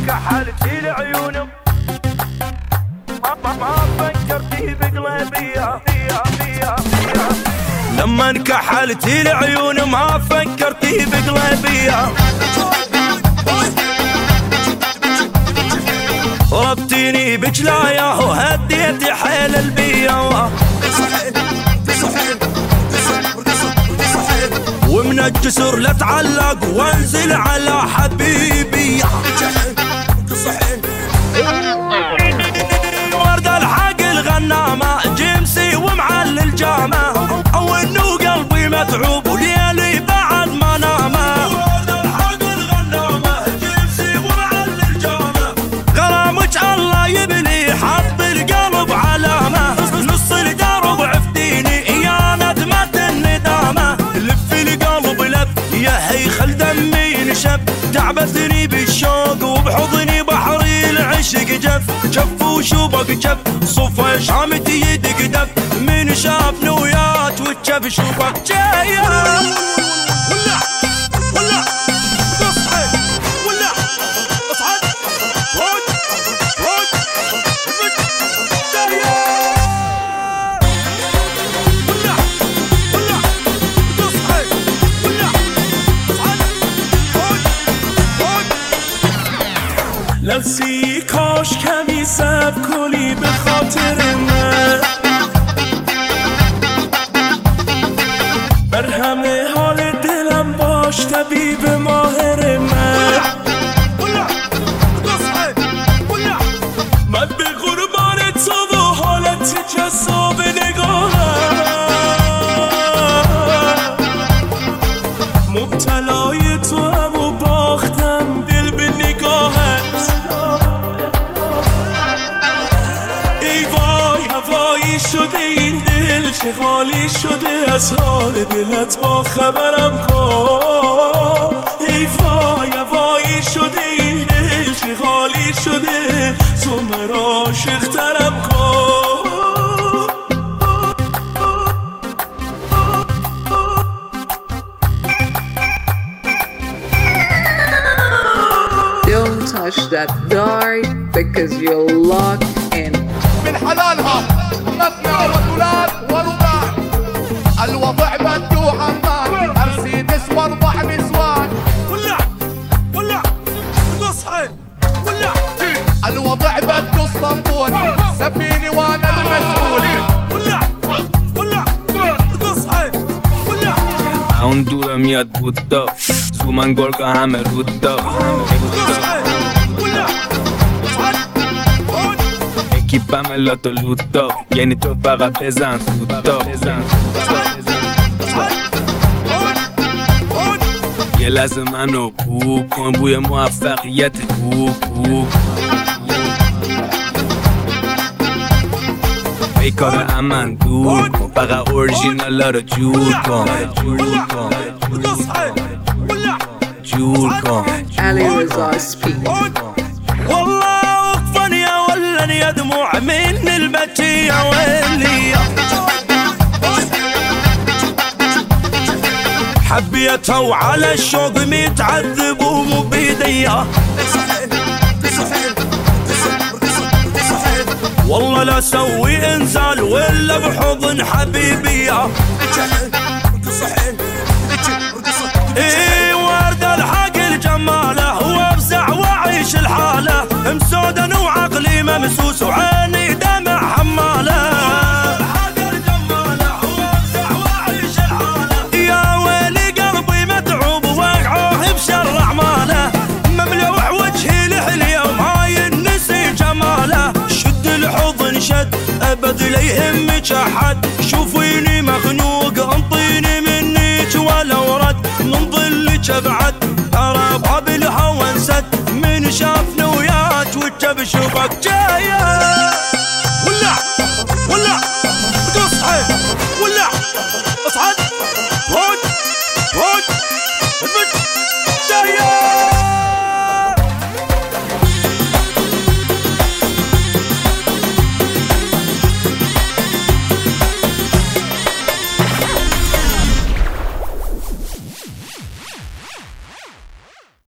كحلتي لعيونك ما فكرتي بقلبي لما انكحلتي لعيون ما فكرتي بقلبي ربتيني بجلايا وهديتي حيل البيا ومن الجسر لاتعلق وانزل على حبيبي ورد الحق الغنامة جيمسي ومعل الجامة او انه قلبي متعوب وليالي بعد ما نامه ورد الحق الغنامة جيمسي ومعل الجامة غرامك الله يبلي حط القلب علامة نص الدرب عفتيني يا ندمة الندامة لف القلب لف يا هيخل دمي نشف تعبتني بالشوق وبحضني بحري العشق جف وشوبك جف صفا شامتي يدك دف من شافني وياك وجف شوبك جايه ولا اصحى ولا اصعد رد جايه ولا اصحى ولا اصعد رد لحظی کاش کمی صبر کنی به خاطر من بر همه حال دلم باش طبیب ماهر من من به قربان تو و حالت جذاب نگاهم مبتلای تو هم و باختم دل به نگاهت ای وای هوایی شده این دل چه حالی شده از حال دلت با خبرم کن ای وای هوایی شده این دل چه حالی شده تو مرا عاشق‌ترم کن Don't touch that dart because you're locked in. من حلالها مثنى وثلاث ورباع الوضع بده حمام مرسيدس واربع نسوان اصحى ولا الوضع بده اسطنبول سفيني وانا المسؤول اصحى ولا اون دورم میاد بودا تو من گرگا همه رودا اکیپم لاتو لوتا یعنی تو فقط بزن سودا یه لحظه منو بوب کن بوی موفقیت بوب ای کار امن دور کن فقط اورژینالا رو جور کن Ali Reza speaking. والله وقفني يا ولني يا دموع من البكي يا ويلي حبيتها وعلى الشوق متعذب ومو بيديا والله لا سوي انزال ولا بحضن حبيبي ايه ورد الحق الجماله وافزع واعيش الحاله مسودا وعقلي ممسوس وعيني دمع حماله يا ويلي قلبي متعوب وقعوه بشر اعماله مملوح وجهي لحليه وما ينسي جماله شد الحضن شد ابد لا يهمك احد شوفيني مخنوق انطيني منك ولو رد من ظلك ابعد ترى بها بالهوى انسد من شافني وياك وجه بشوفك